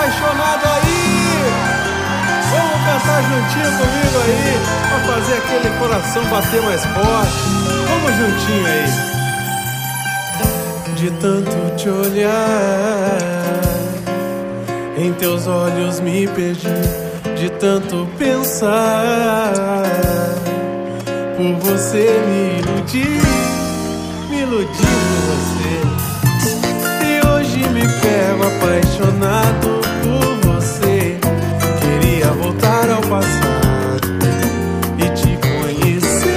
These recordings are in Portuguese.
apaixonado aí? Vamos cantar juntinho comigo aí, pra fazer aquele coração bater mais forte. Vamos juntinho aí. De tanto te olhar, em teus olhos me perdi. De tanto pensar, por você me iludi por você. E hoje me pego apaixonado por você. Queria voltar ao passado e te conhecer.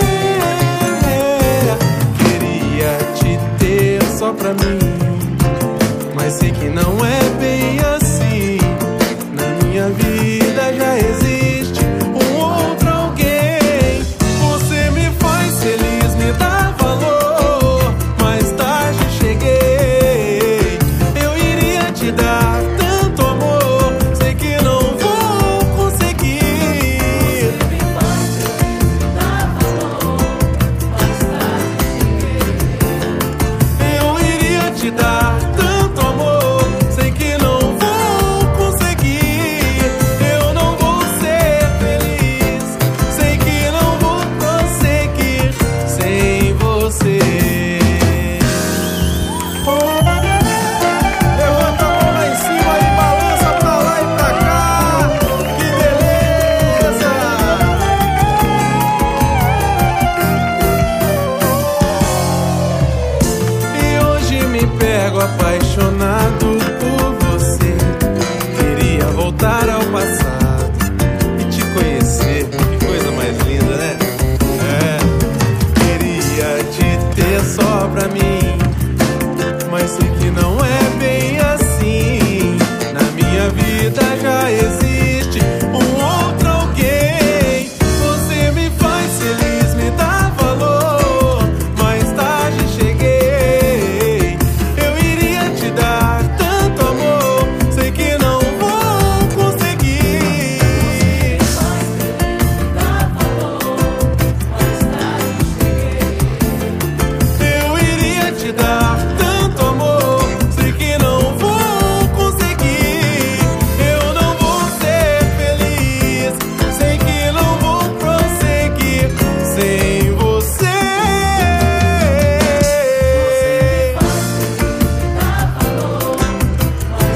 Queria te ter só pra mim, mas sei que não é bem assim. Na minha vida já existe um outro alguém. Você me faz feliz, me dá valor. Mais tarde cheguei, eu iria te dar tanto amor. Sei que não vou conseguir. Você me faz feliz, me dá valor. Mais tarde cheguei, eu iria te dar tanto amor. Sei que não vou conseguir. Eu não vou ser feliz. Sei que não vou prosseguir sem você. Levanta a mão lá em cima e balança pra lá e pra cá. Que beleza! E hoje me pego apaixonado por você. Queria voltar ao passado e te conhecer. Que coisa mais linda, né? Queria te ter só pra mim, mas sei que não é bem assim. Na minha vida já existe um outro alguém. Você me faz feliz, me dá valor. Mais tarde cheguei, eu iria te dar tanto amor. Sei que não vou conseguir. Você me faz feliz, me dá valor. Mais tarde cheguei, eu iria te dar tanto amor. Sei que não vou conseguir. Eu não vou ser feliz. Sei que não vou prosseguir sem você. Você me faz feliz, me dá valor. Mais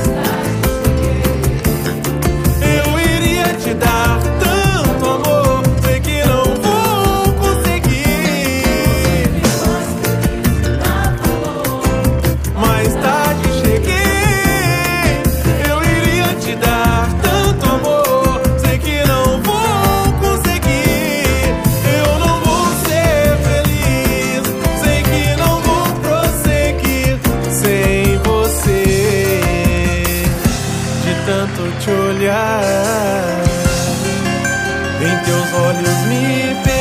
tarde cheguei, eu iria te dar tanto amor. Sei que não vou conseguir. Você me faz feliz, me dá valor. Mais tarde cheguei, eu iria te dar tanto amor. Sei que não vou conseguir. Eu não vou ser feliz. Sei que não vou prosseguir sem você. De tanto te olhar, em teus olhos me perdi.